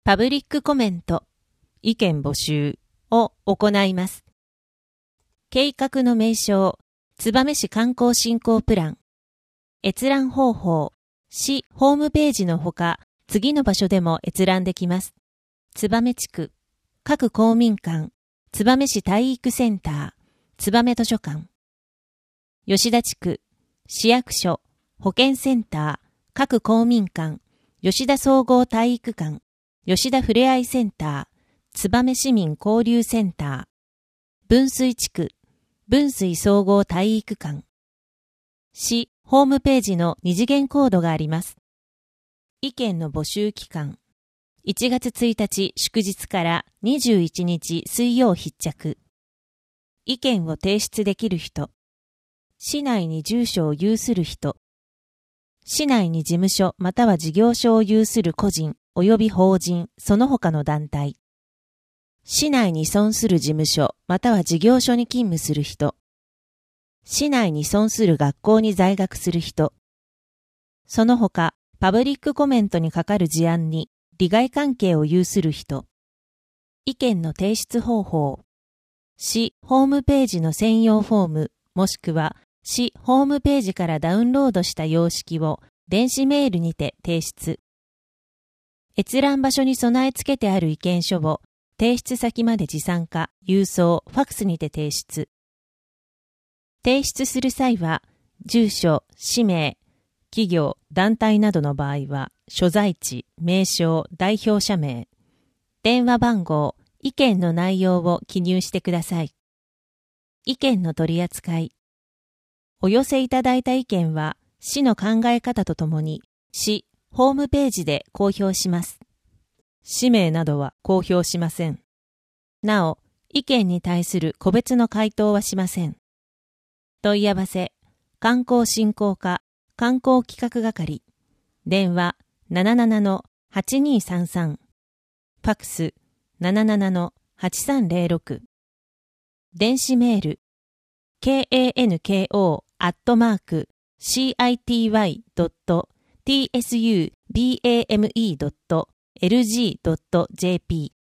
パブリックコメント、意見募集を行います。計画の名称、燕市観光振興プラン。閲覧方法、市ホームページのほか、次の場所でも閲覧できます。燕地区、各公民館、燕市体育センター、燕図書館。吉田地区、市役所、保健センター、各公民館、吉田総合体育館、吉田ふれあいセンター、燕市民交流センター、分水地区、分水総合体育館。市ホームページの二次元コードがあります。意見の募集期間、1月1日祝日から21日水曜必着。意見を提出できる人、市内に住所を有する人、市内に事務所または事業所を有する個人及び法人、その他の団体。市内に存する事務所または事業所に勤務する人。市内に存する学校に在学する人。その他、パブリックコメントにかかる事案に利害関係を有する人。意見の提出方法。市ホームページの専用フォームもしくは市ホームページからダウンロードした様式を電子メールにて提出。閲覧場所に備え付けてある意見書を提出先まで持参か、郵送、ファクスにて提出。提出する際は、住所、氏名、企業、団体などの場合は、所在地、名称、代表者名、電話番号、意見の内容を記入してください。意見の取り扱い。お寄せいただいた意見は、市の考え方とともに、市ホームページで公表します。氏名などは公表しません。なお、意見に対する個別の回答はしません。問い合わせ、観光振興課、観光企画係、電話77-8233、ファクス77-8306、電子メール、kanko@city.tsubame.lg.jp